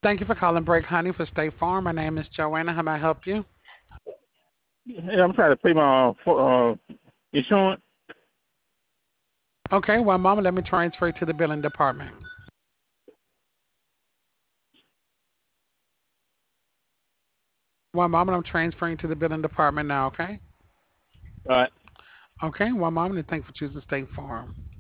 Thank you for calling Break Honey for State Farm. My name is Joanna. How may I help you? Yeah, I'm trying to pay my insurance. Okay, one moment. Let me transfer you to the billing department. One moment. I'm transferring to the billing department now, okay? All right. Okay, one moment, and thank you for choosing State Farm.